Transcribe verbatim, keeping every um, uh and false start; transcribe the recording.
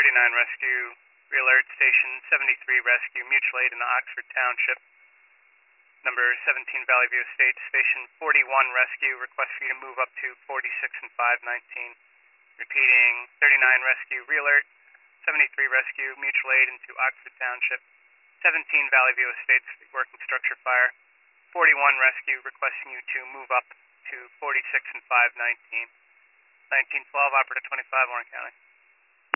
thirty-nine Rescue, Realert Station seventy-three Rescue, mutual aid in the Oxford Township. Number seventeen Valley View Estates, Station forty-one Rescue, request for you to move up to forty-six and five nineteen. Repeating, thirty-nine Rescue, Realert, seventy-three Rescue, mutual aid into Oxford Township. seventeen Valley View Estates, working structure fire. forty-one Rescue, requesting you to move up to forty-six and five nineteen. nineteen twelve, operator twenty-five, Warren County.